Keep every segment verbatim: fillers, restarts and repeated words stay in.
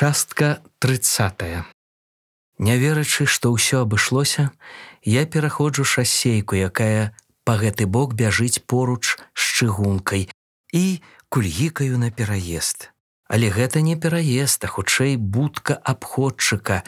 Частка трыццатая. Не верачы, што ўсё абышлося, я пераходжу шасейку, якая па гэты бок бяжыць поруч з чыгункай, і кульгікаю на пераезд. Але гэта не пераезд, а хутчэй будка абходчыка,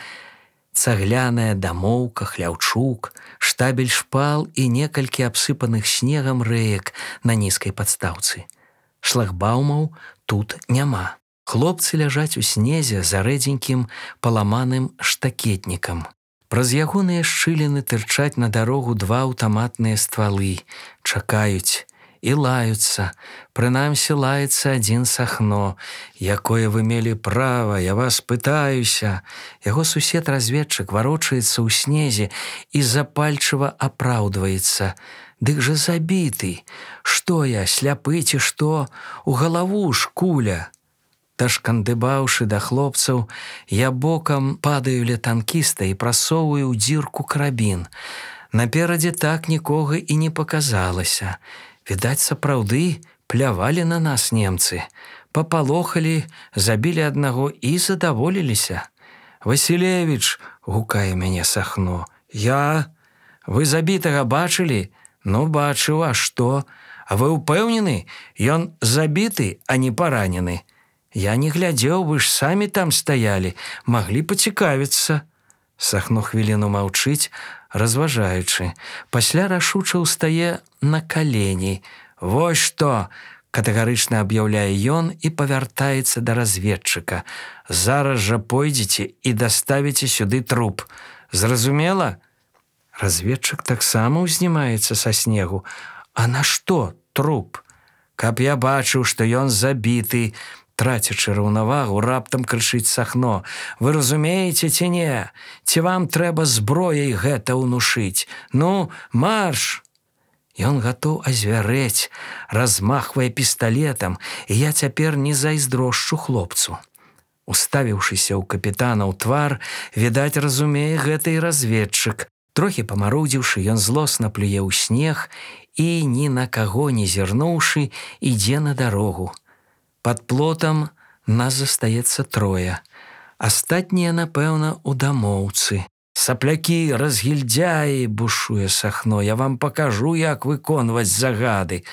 цагляная дамоўка, хляўчук, штабель шпал і некалькі абсыпаных снегам рэек на нізкай падстаўцы. Шлагбаумаў тут няма. Хлопцы ляжаць у снезе за рэдзенькім паламаным штакетнікам. Праз ягоныя шчыліны тырчаць на дарогу два аўтаматныя ствалы, чакаюць і лаюцца. Прынамсі лаецца адзін Сахно. Якое вы мелі права, я вас пытаюся. Яго сусед-разведчык варочаецца ў снезе і запальчыва апраўдваецца. Дык жа забіты. Што я, сляпы ці што? У галаву ж куля. Дашкандыбаўшы да хлопцаў, я бокам падаю ля танкіста і прасоўваю ў дзірку карабін. Наперадзе так нікога і не паказалася. Відаць, сапраўды плявалі на нас немцы. Папалохалі, забілі аднаго і задаволіліся. «Васілевіч!» — гукае мяне Сахно. «Я? Вы забітага бачылі?» «Ну, бачыў, а што? А вы ўпэўнены? Ён забіты, а не паранены?» «Я не глядзеў, вы ж самі там стаялі, маглі пацікавіцца». Сахно хвіліну маўчыць, разважаючы. Пасля рашуча ўстае на калені. «Вось што!» — катэгарычна аб'яўляе ён і павяртаецца да разведчыка. «Зараз жа пойдзеце і даставіце сюды труп. Зразумела?» Разведчык таксама ўзнімаецца са снегу. «А на што труп?» «Каб я бачыў, што ён забіты», трацячы раўнавагу, раптам крычыць Сахно. «Вы разумееце ці не? Ці вам трэба зброяй гэта ўнушыць? Ну, марш!» Ён гатоў азвярэць, размахвае пісталетам, і я цяпер не зайздрошчу хлопцу. Уставіўшыся ў капітана ў твар, відаць, разумее гэта і разведчык. Трохі памарудзіўшы, ён злосна плюе ў снег і, ні на каго не зірнуўшы, ідзе на дарогу. Пад плотам нас застаецца трое. Астатнія, напэўна, у дамоўцы. «Саплякі, разгільдзяі!» — бушуе Сахно. «Я вам пакажу, як выконваць загады».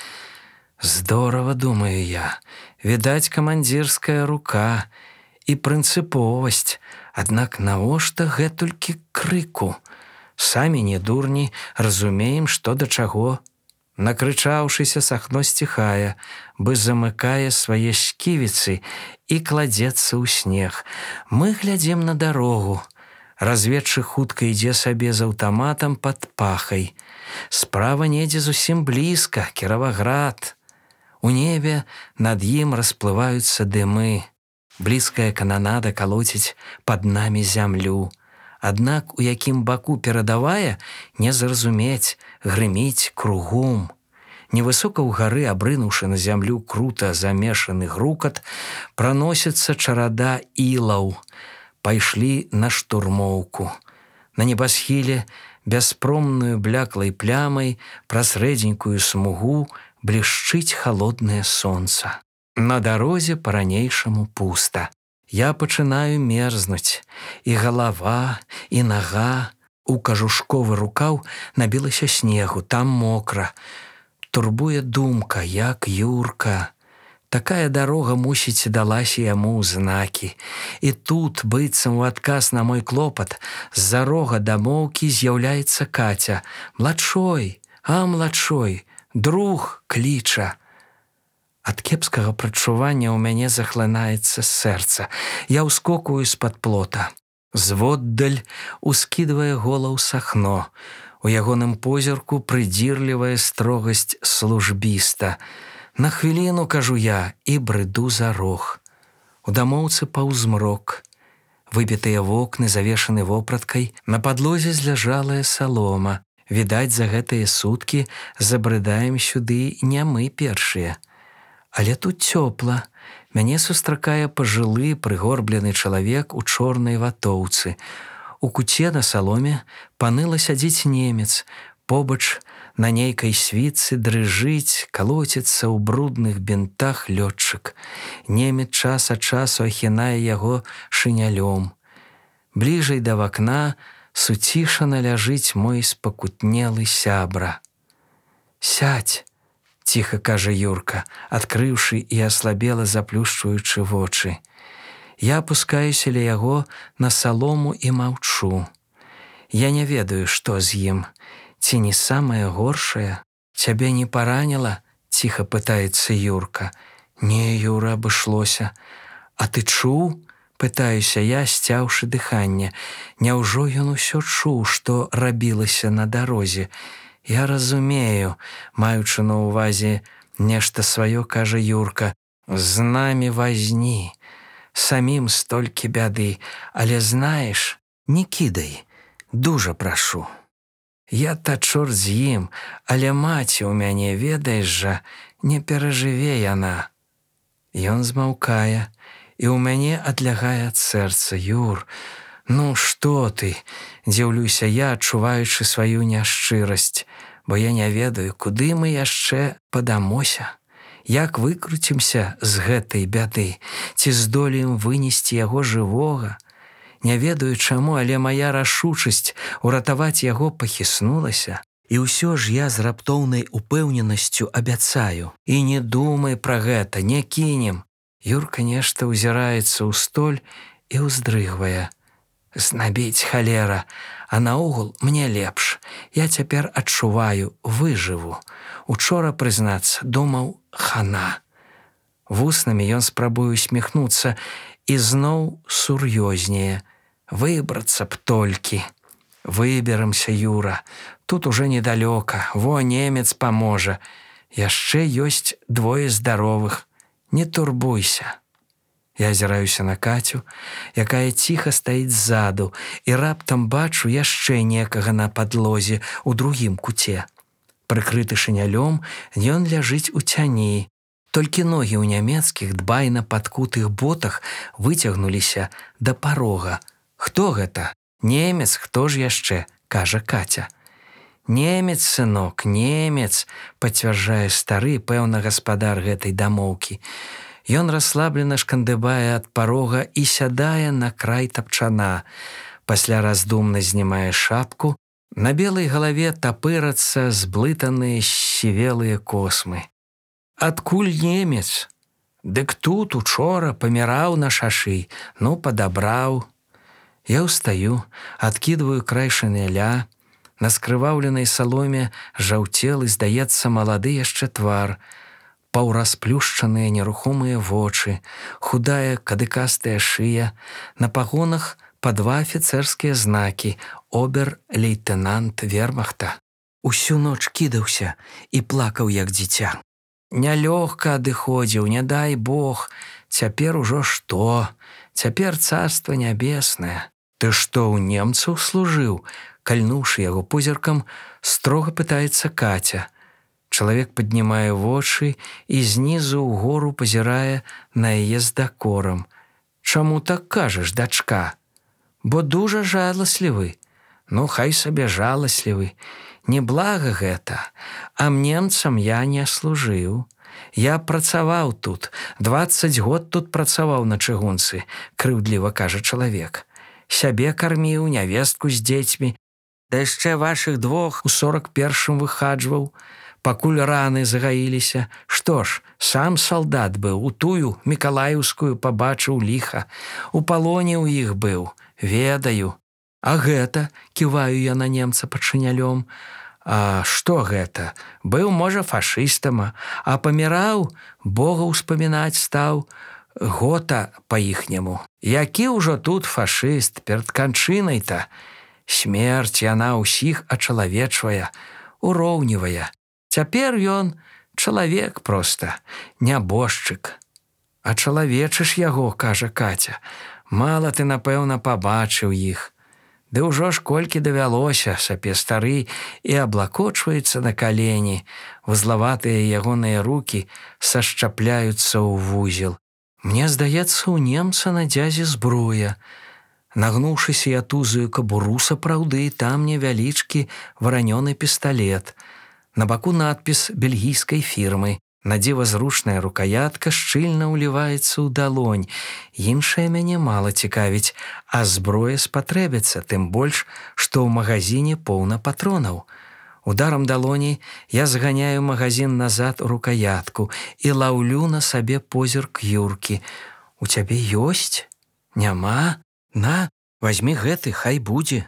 Здорава, думаю я. Відаць, камандзірская рука і прынцыповасць. Аднак навошта гэтулькі крыку? Самі не дурні, разумеем, што да чаго. Накрычаўшыся, Сахно сціхае, бы замыкае свае сківіцы і кладзецца ў снег. Мы глядзім на дарогу. Разведчык хутка ідзе сабе з аўтаматам пад пахай. Справа недзе зусім блізка, Кіраваград. У небе над ім расплываюцца дымы. Блізкая кананада калоціць пад намі зямлю. Аднак у якім баку перадавая, не зразумець, грыміць кругом. Невысока ўгары, абрынуўшы на зямлю крута замешаны грукат, праносіцца чарада ілаў. Пайшлі на штурмоўку. На небасхіле бяспромную бляклай плямай праз рэдзенькую смугу блішчыць халоднае сонца. На дарозе па-ранейшаму пуста. Я пачынаю мерзнуць, і галава, і нага. У кажушковы рукаў набілася снегу, там мокра. Турбуе думка, як Юрка. Такая дарога, мусіць, далася яму ў знакі. І тут, быццам у адказ на мой клопат, з-за рога дамоўкі з'яўляецца Каця. «Младшой, а младшой, друг кліча». Ад кепскага прачування ў мяне захлынаецца сэрца. Я ўскокую з-пад плота. Зводдаль ускідвае голаў Сахно. У ягоным позірку прыдзірлівая строгасць службіста. На хвіліну, кажу я, і брыду за рог. У дамоўцы паўзмрок. Выбітыя вокны завешаны вопраткай, на падлозе зляжалая салома. Відаць, за гэтыя суткі забрыдаем сюды не мы першыя. Але тут цёпла. Мяне сустракае пажылы, прыгорблены чалавек у чорнай ватоўцы. У куце на саломе паныла сядзіць немец. Побач На нейкай світцы дрыжыць, калоціцца ў брудных бінтах лётчык. Немец час ад часу ахінае яго шынялём. Бліжэй да вакна суцішана ляжыць мой спакутнелы сябра. «Сядь!» – ціха кажа Юрка, адкрыўшы і аслабела заплюшчваючы вочы. Я апускаюся ля яго на салому і маўчу. Я не ведаю, што з ім. Ці не самае горшае? Цябе не параніла? Ціха пытаецца Юрка. Не, Юра, абышлося. А ты чуў? Пытаюся я, сцяўшы дыханне. Няўжо ён усё чуў, што рабілася на дарозе? Я разумею, маючы на ўвазе нешта сваё, кажа Юрка. З намі вазні. Самім столькі бяды. Але знаеш, не кідай. Дужа прашу. Я-то чорт з ім, але маці ў мяне, ведаеш жа, не перажыве яна. Ён змаўкае, і ў мяне адлягае ад сэрца. Юр, ну што ты? Дзіўлюся я, адчуваючы сваю няшчырасць, бо я не ведаю, куды мы яшчэ падамося. Як выкруцімся з гэтай бяды? Ці здолеем вынесці яго жывога? Не ведаю чаму, але мая рашучасць уратаваць яго пахіснулася. І ўсё ж я з раптоўнай упэўненасцю абяцаю. І не думай пра гэта, не кінем. Юрка нешта ўзіраецца ў столь і ўздрыгвае. Знабіць халера, а наогул мне лепш. Я цяпер адчуваю, выжыву. Учора, прызнацца, думаў, хана. Вуснамі ён спрабуе усміхнуцца і зноў сур'ёзнее. Выбрацца б толькі. Выберамся, Юра. Тут уже недалёка. Во, немец паможа. Яшчэ ёсць двое здаровых. Не турбуйся. Я азіраюся на Катю, якая ціха стаіць ззаду, і раптам бачу яшчэ некага на падлозе ў другім куце. Прыкрыты шынялём, ён ляжыць у цяні. Толькі ногі ў нямецкіх дбайна падкутых ботах выцягнуліся да парога. Хто гэта? Немец, хто ж яшчэ? Кажа Катя. Немец, сынок, немец, пацвярджае стары, пэўна, гаспадар гэтай дамоўкі. Ён расслаблена шкандыбае ад парога і сядае на край тапчана. Пасля раздумна знімае шапку. На белай галаве тапырацца зблытаныя сівелыя космы. Адкуль немец? Дык тут учора паміраў на шашы, ну, падабраў. Я ўстаю, адкідваю край шыняля. На скрываўленай саломе жаўцелы, здаецца, малады яшчэ твар. Паўрасплюшчаныя нерухомыя вочы, худая кадыкастая шыя, на пагонах па два афіцэрскія знакі «Обер-лейтенант вермахта». Усю ноч кідаўся і плакаў, як дзіця. Нялёгка адыходзіў, не дай Бог. Цяпер ужо што? Цяпер царства нябеснае. Ты што, ў немцаў служыў? Кальнуўшы яго позіркам, строга пытаецца Катя. Чалавек паднімае вочы і знізу ўгору пазірае на яе з дакорам. Чаму так кажаш, дачка? Бо дужа жаласлівы. Ну, хай сабе жаласлівы. Неблага гэта. А немцам я не служыў. Я працаваў тут. Дваццаць год тут працаваў на чыгунцы, крыўдліва кажа чалавек. Сябе карміў, нявестку з дзецьмі. Да яшчэ вашых двох у сорак першым выхаджваў. Пакуль раны загаіліся. Што ж, сам салдат быў, у тую мікалаеўскую пабачыў ліха. У палоне ў іх быў. Ведаю. А гэта, ківаю я на немца пад шынялём. А што гэта? Быў, можа, фашыстам, а паміраў, Бога ўспамінаць стаў. Гота па-іхняму. Які ўжо тут фашыст перад канчынай-то? Смерць яна ўсіх ачалавечвае, уроўнівае. Цяпер ён чалавек проста, нябожчык. А чалавечыш яго, кажа Катя. Мала ты, напэўна, пабачыў іх. Ды ўжо ж колькі давялося, сапе стары і аблакочваецца на калені. Вузлаватыя ягоныя рукі сашчапляюцца ў вузел. Мне здаецца, у немца на дзязі зброя. Нагнуўшыся, я тузаю кабуру сапраўды, там невялічкі варанёны пісталет. На баку надпіс бельгійскай фірмы. Надзіва зручная рукаятка шчыльна ўліваецца ў далонь. Іншае мяне мала цікавіць, а зброя спатрэбіцца, тым больш, што ў магазине поўна патронаў. Ударам далоні я зганяю магазин назад у рукаятку і лаўлю на сабе позірк Юркі. У цябе ёсць? Няма? На, вазьмі гэты, хай будзе.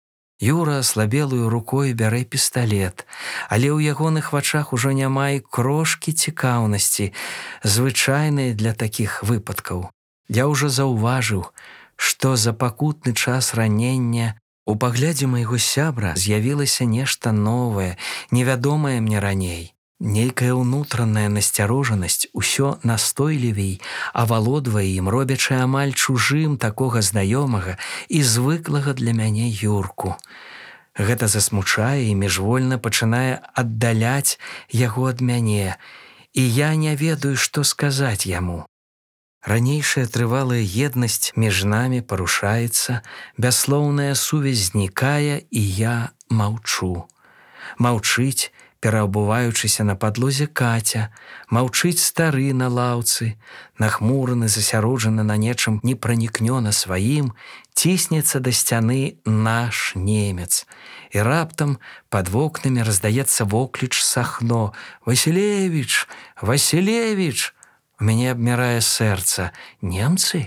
Юра аслабелую рукой бярэ пісталет, але ў ягоных вачах ужо няма і крошкі цікаўнасці, звычайнай для такіх выпадкаў. Я ўжо заўважыў, што за пакутны час ранення у паглядзе майго сябра з'явілася нешта новае, невядомае мне раней. Нейкая ўнутраная насцярожанасць усё настойлівей авалодвае ім, робячы амаль чужым такога знаёмага і звыклага для мяне Юрку. Гэта засмучае і міжвольна пачынае аддаляць яго ад мяне, і я не ведаю, што сказаць яму. Ранейшая трывалая еднасць між намі парушаецца, бясслоўная сувязь знікае, і я маўчу. Маўчыць, пераабуваючыся на падлозе Каця, маўчыць стары на лаўцы, нахмураны, засяроджаны на нечым непранікнёна сваім, ціснецца да сцяны наш немец. І раптам пад вокнамі раздаецца вокліч Сахно: «Васілевіч! Васілевіч!» У мяне абмірае сэрца. Немцы?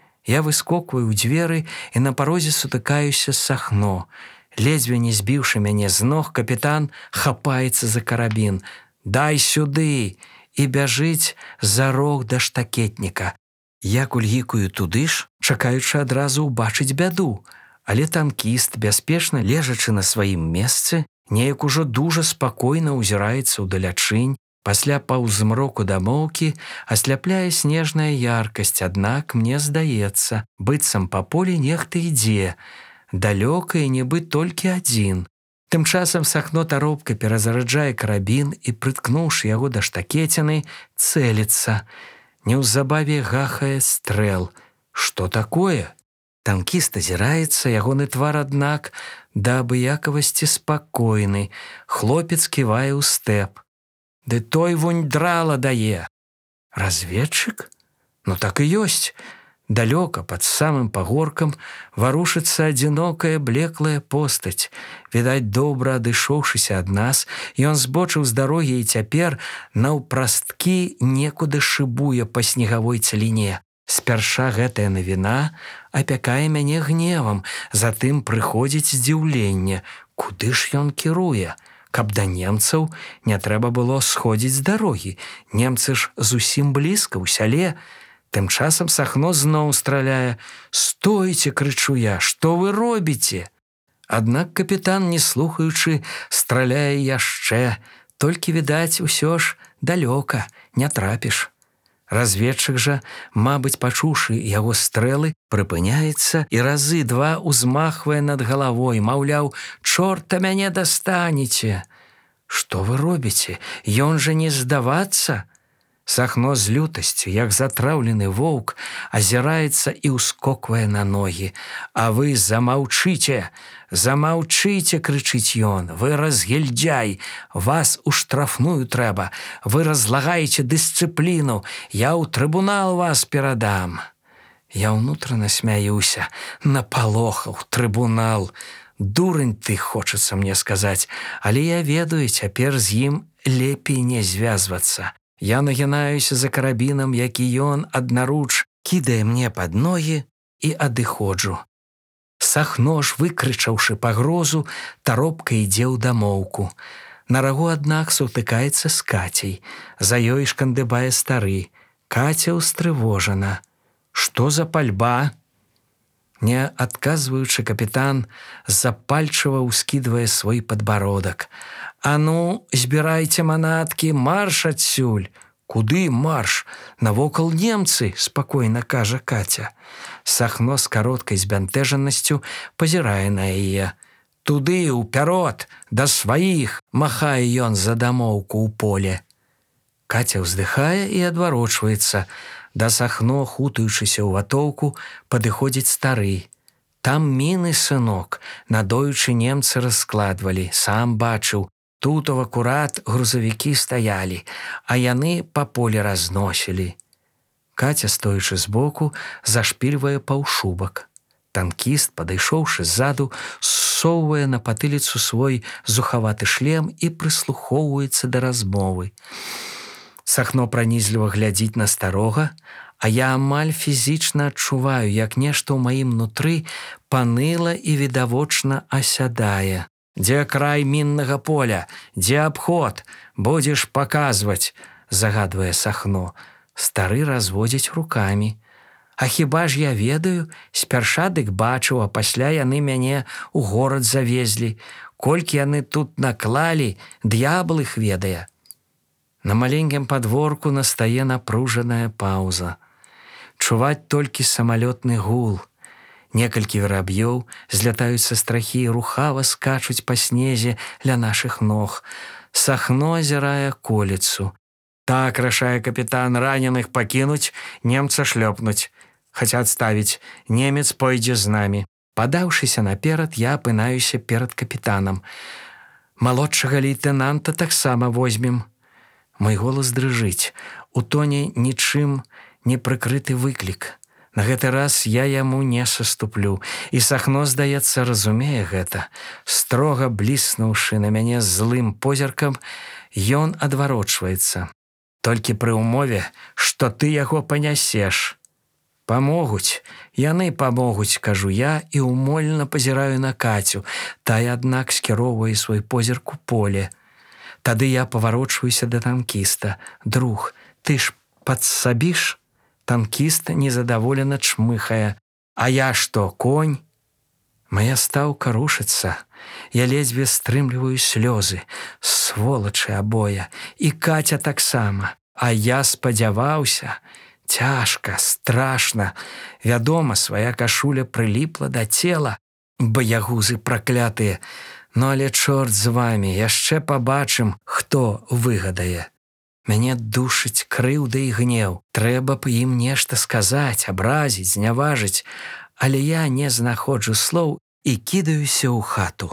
Я выскокваю ў дзверы і на парозе сутыкаюся з Сахно. Ледзьве не збіўшы мяне з ног, капітан хапаецца за карабін. «Дай сюды!» і бяжыць за рог да штакетніка. Я кульгікаю туды ж, чакаючы адразу ўбачыць бяду. Але танкіст, бяспечна лежачы на сваім месцы, неяк ужо дужа спакойна ўзіраецца ўдалячынь. Пасля паўзмроку дамоўкі асляпляе снежная яркасць, аднак мне здаецца, быццам па полі нехта ідзе, далёка і нібы толькі адзін. Тым часам Сахно таропка перазараджае карабін і, прыткнуўшы яго да штакеціны, цэліцца. Неўзабаве гахае стрэл. Што такое? Танкіст азіраецца, ягоны твар, аднак, да абыякавасці спакойны. Хлопец ківае ў стэп. «Ды той вунь драла дае!» «Разведчык? Ну так і ёсць!» Далёка, пад самым пагоркам, варушыцца адзінокая блеклая постаць. Відаць, добра адышоўшыся ад нас, ён збочыў з дарогі і цяпер наўпрасткі некуды шыбуе па снегавой цаліне. Спярша гэтая навіна апякае мяне гневам, затым прыходзіць здзіўленне. Куды ж ён кіруе? Каб да немцаў не трэба было сходзіць з дарогі. Немцы ж зусім блізка, ў сяле. Тым часам Сахно зноў страляе. «Стойце!» — крычу я. «Што вы робіце?» Аднак капітан, не слухаючы, страляе яшчэ. Толькі, відаць, усё ж далёка, не трапіш. Разведчык жа, мабыць, пачуўшы яго стрэлы, прыпыняецца і разы два узмахвае над галавой, маўляў, «Чорта мяне дастанеце!» «Што вы робіце? Ён жа не здавацца!» Сахно з лютасцю, як затраўлены воўк, азіраецца і ўскоквае на ногі. «А вы замаўчыце! Замаўчыце!» — крычыць ён. «Вы разгільдзяй! Вас у штрафную трэба! Вы разлагаеце дысцыпліну! Я ў трыбунал вас перадам!» Я ўнутрана смяюся. Напалохаў, трыбунал. «Дурань ты!» — хочацца мне сказаць, але я ведаю, цяпер з ім лепей не звязвацца. Я нагінаюся за карабінам, які ён аднаруч кідае мне пад ногі, і адыходжу. Сахно ж, выкрычаўшы пагрозу, таропка ідзе ў дамоўку. На рагу, аднак, сутыкаецца з Кацяй. За ёй шкандыбае стары. Каця ўстрывожана. «Што за пальба?» Не адказваючы, капітан запальчыва ўскідвае свой падбародак. «А ну, збірайце манаткі, марш адсюль!» «Куды марш? Навокал немцы!» — спакойна кажа Каця. Сахно з кароткай збянтэжанасцю пазірае на яе. «Туды, ўперод, да сваіх!» — махае ён за дамоўку ў поле. Каця ўздыхае і адварочваецца. Да Сахно, хутаючыся ў ватоўку, падыходзіць стары. «Там міны, сынок, надоючы немцы раскладвалі, сам бачыў. Тут у акурат грузавікі стаялі, а яны па полі разносілі. Каця, стоячы збоку, зашпільвае паўшубак. Танкіст, падышоўшы ззаду, ссоўвае на патыліцу свой зухаваты шлем і прыслухоўваецца да размовы. Сахно пранізліва глядзіць на старога, а я амаль фізічна адчуваю, як нешта ў маім нутры паныла і відавочна асядае. «Дзе край міннага поля? Дзе абход? Будзеш паказваць», – загадвае Сахно. Стары разводзіць рукамі. «А хіба ж я ведаю? Спярша дык бачыў, а пасля яны мяне ў горад завезлі. Колькі яны тут наклалі, д'ябл іх ведае». На маленькім падворку настае напружаная паўза. Чуваць толькі самалётны гул. Некалькі вераб'ёў злятаюць са страхі і рухава скачуць па снезе ля нашых ног. Сахно азірае аколіцу. «Так, рашае капітан, раненых пакінуць, немца шлёпнуць. Хаця адставіць, немец пойдзе з намі». Падаўшыся наперад, я апынаюся перад капітанам. «Малодшага лейтэнанта таксама возьмем». Мой голас дрыжыць. У тоне нічым не прыкрыты выклік. На гэты раз я яму не саступлю. І Сахно, здаецца, разумее гэта. Строга бліснуўшы на мяне злым позіркам, ён адварочваецца. «Толькі пры ўмове, што ты яго панясеш». «Памогуць, яны памогуць», – кажу я і умольна пазіраю на Кацю. Тая, аднак, скіроўвае свой позірк у поле. Тады я паварочваюся да танкіста. «Друг, ты ж падсабіш?» Танкіст незадаволена чмыхае. «А я што, конь?» Мая стаўка рушыцца. Я ледзьве стрымліваю слёзы. Сволачы абое. І Каця таксама. А я спадзяваўся. Цяжка, страшна. Вядома, свая кашуля прыліпла да цела. Баягузы праклятыя. Ну, але чорт з вамі, яшчэ пабачым, хто выгадае. Мяне душыць крыўда і гнеў. Трэба б ім нешта сказаць, абразіць, зняважыць. Але я не знаходжу слоў і кідаюся ў хату.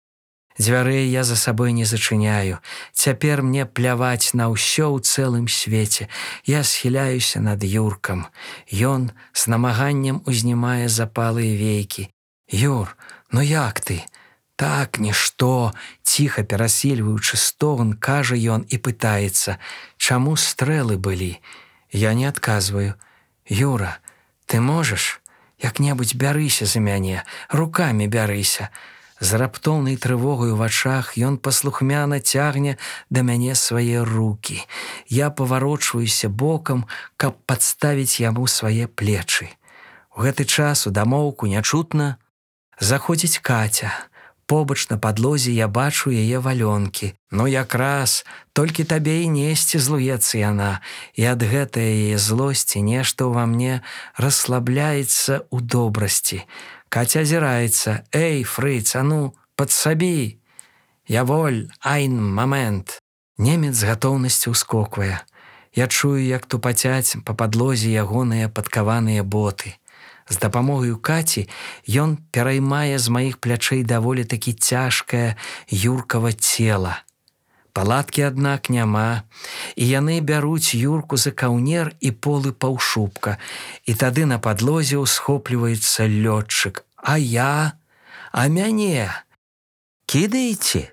Дзвярэй я за сабой не зачыняю. Цяпер мне пляваць на ўсё ў цэлым свеце. Я схіляюся над Юркам. Ён з намаганнем узнімае запалыя вейкі. «Юр, ну як ты?» «Так, нішто», – ціха перасільваючы стогн, кажа ён і пытаецца, чаму стрэлы былі. Я не адказваю. «Юра, ты можаш? Як-небудзь бярыся за мяне, рукамі бярыся». З раптоўнай трывогай у вачах ён паслухмяна цягне да мяне свае рукі. Я паварочваюся бокам, каб падставіць яму свае плечы. У гэты час у дамоўку нячутна заходзіць Каця. Побач на падлозе я бачу яе валёнкі. Ну, якраз, толькі табе і несці злуецца яна. І ад гэтай яе злосці нешта ўва мне расслабляецца ў добрасці. Каця азіраецца. «Эй, фрыц, а ну, падсабі!» «Яволь, айн момент!» Немец з гатоўнасцю ўскоквае. Я чую, як тупацяць па падлозе ягоныя падкаваныя боты. З дапамогаю Каці ён пераймае з маіх плячэй даволі такі цяжкае Юркава цела. Палаткі, аднак, няма, і яны бяруць Юрку за каўнер і полы паўшубка, і тады на падлозе ўсхопліваецца лётчык. «А я? А мяне? Кідаеце?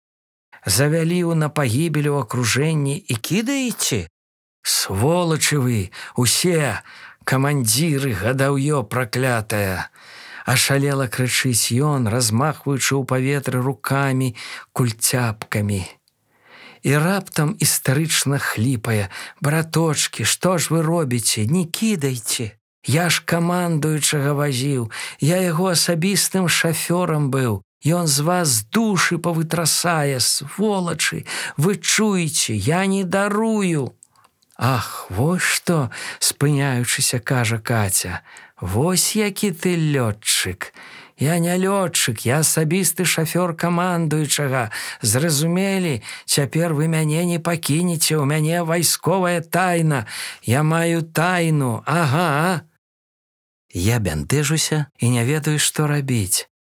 Завялі на пагібель у акружэнні і кідаеце? Сволачы вы, усе! Камандзіры, гадаўё праклятая!» Ашалела крычыць ён, размахваючы ў паветры рукамі, кульцяпкамі. І раптам істэрычна хліпае. «Браточкі, што ж вы робіце? Не кідайце! Я ж камандуючага вазіў, я яго асабістым шафёрам быў. Ён з вас душы павытрасае, сволачы! Вы чуеце, я не дарую!» «Ах, вось што!» – спыняючыся, кажа Каця. «Вось які ты лётчык! Я не лётчык, я асабісты шафёр камандуючага. Зразумелі, цяпер вы мяне не пакінеце, у мяне вайсковая тайна. Я маю тайну, ага!» Я бянтэжуся і не ведаю, што рабіць.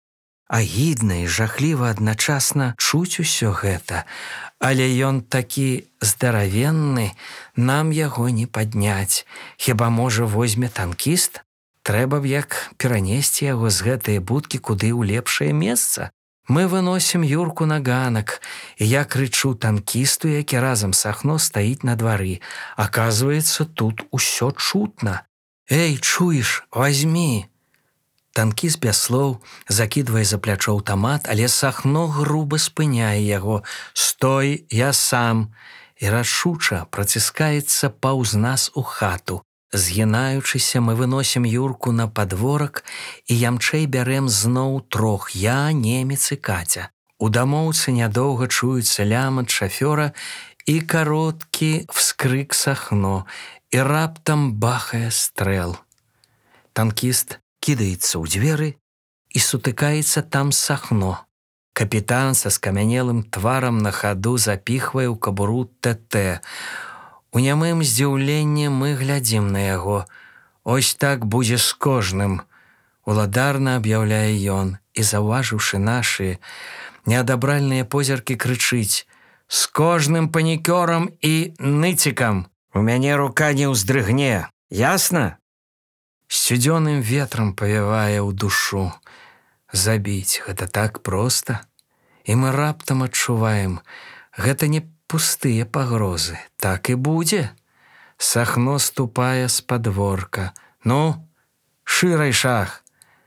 Агідна і жахліва адначасна чуць усё гэта, але ён такі здаравенны, нам яго не падняць. Хіба, можа, возьме танкіст? Трэба б як перанесці яго з гэтай будкі куды ў лепшае месца. Мы выносім Юрку на ганак, і я крычу танкісту, які разам з Сахно стаіць на двары. Аказваецца, тут усё чутна. Эй, чуеш, возьмі. Танкіст без слоў закідвае за плячо аўтамат, але Сахно груба спыняе яго. Стой, я сам. І рашуча праціскаецца паўз нас у хату. Згінаючыся, мы выносім Юрку на падворак і ямчэй бярэм зноў трох: я, немец і Каця. У дамоўцы нядоўга чуецца лямант шафёра і кароткі вскрык Сахно, і раптам бахае стрэл. Танкіст кідаецца ў дзверы і сутыкаецца там з Сахно. Капітан са скамянелым тварам на хаду запіхвае ў кабуру ТТ. У нямым здзіўленні мы глядзім на яго. Ось так будзе з кожным. Уладарна аб'яўляе ён і, заўважыўшы нашы неадабральныя позіркі, крычыць: з кожным панікёрам і ныцікам. У мяне рука не ўздрыгне. Ясна? Сцюдзёным ветрам павявае ў душу. Забіць гэта так проста. І мы раптам адчуваем, гэта не пустыя пагрозы. Так і будзе. Сахно ступае з падворка. Ну, шырай шаг.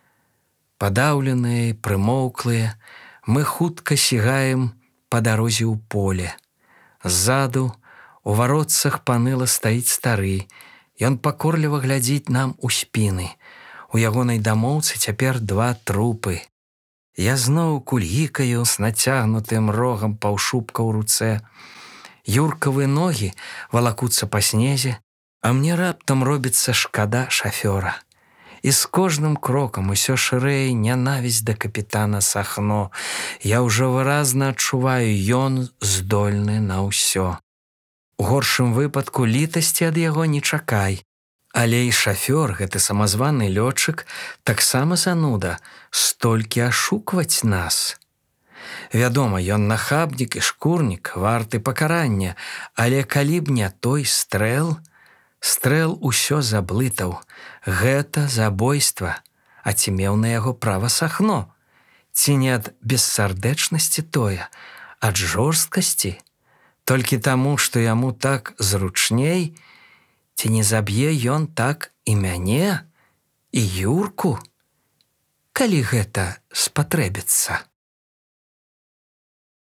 Падаўленыя і прымоўклыя, мы хутка сігаем па дарозе ў поле. Ззаду у варотцах паныла стаіць стары. Ён пакорліва глядзіць нам у спіны. У ягонай дамоўцы цяпер два трупы. Я зноў кульгікаю з нацягнутым рогам паўшубка ў руцэ. Юркавы ногі валакуцца па снезе, а мне раптам робіцца шкада шафёра. І з кожным крокам усё шырэе нянавісць да капітана Сахно. Я ўжо выразна адчуваю, ён здольны на ўсё. У горшым выпадку літасці ад яго не чакай. Але і шафёр, гэты самазваны лётчык, таксама зануда, столькі ашукваць нас. Вядома, ён нахабнік і шкурнік, варты пакарання, але калі б не той стрэл, стрэл усё заблытаў. Гэта забойства. А ці меў на яго права Сахно? Ці не ад бессардэчнасці тое, ад жорсткасці? Толькі таму, што яму так зручней, ці не заб'е ён так і мяне, і Юрку, калі гэта спатрэбіцца?